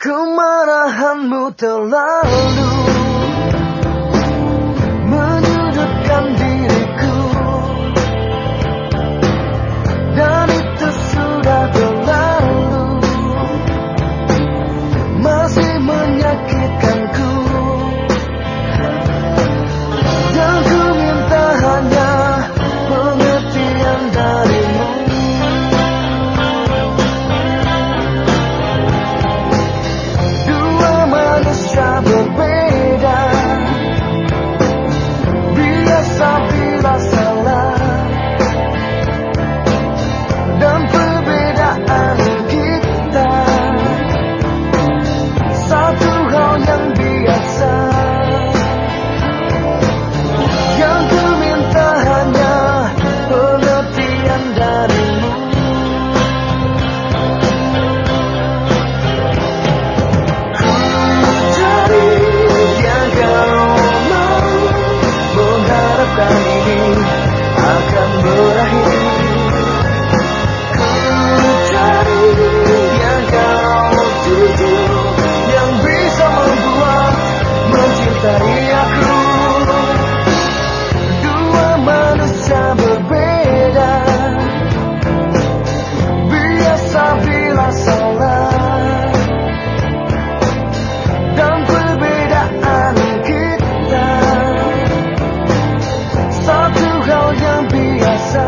Kemarahanmu terlalu menyudutkan diriku, dan itu sudah berlalu, masih menyakitkanku. Dan ku minta hanya pengertian darimu. Dua manusia berbeda, biasa bila salah, dan perbedaan kita satu hal yang biasa. Yang ku minta hanya pengertian darimu. Ku cari yang kau mau, mengharapkan ini akan berakhir. Ku cari yang kau tuju, yang bisa membuat mencintai aku. Dua manusia berbeda, biasa bila salah, dan perbedaan kita satu hal yang biasa.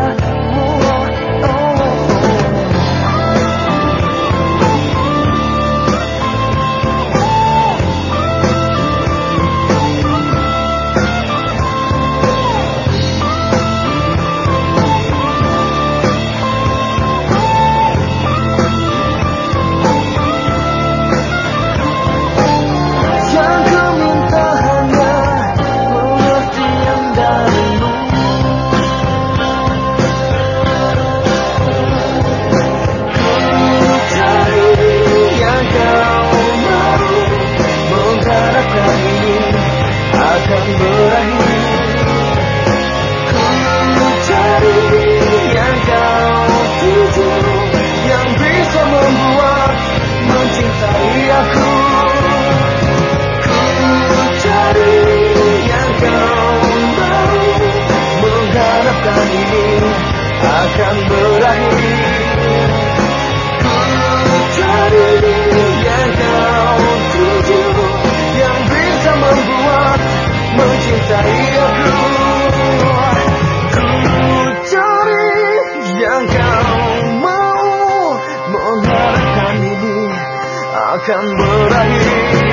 Akan berakhir. Ku cari yang kau tuju, yang bisa membuat mencintai aku. Ku cari yang kau mau, mengharapkan ini akan berakhir. Ku cari yang kau tuju, yang bisa membuat mencintai aku. Ku cari yang kau mau, mengharapkan ini akan berakhir.